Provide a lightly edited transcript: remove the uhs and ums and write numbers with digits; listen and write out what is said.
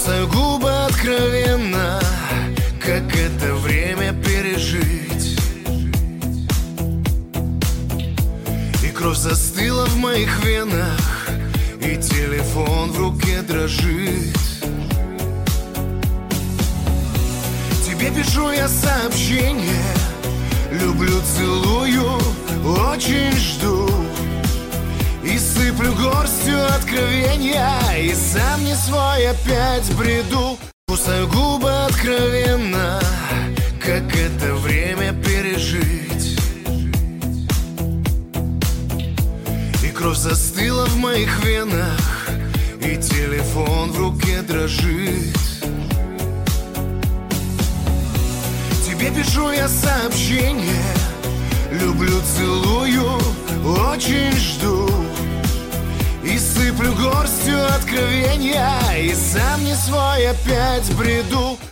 Кусаю губы откровенно, как это время пережить. И кровь застыла в моих венах, и телефон в руке дрожит. Тебе пишу я сообщение, люблю, целую, очень жду. И сыплю горстью откровения, и сам не свой опять бреду. Кусаю губы откровенно, как это время пережить. И кровь застыла в моих венах, и телефон в руке дрожит. Тебе пишу я сообщение, люблю, целую, очень жду. И сыплю горстью откровения, и сам не свой опять бреду.